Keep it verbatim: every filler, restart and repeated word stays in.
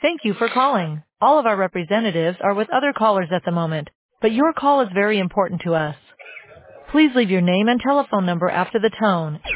Thank you for calling. All of our representatives are with other callers at the moment, but your call is very important to us. Please leave your name and telephone number after the tone.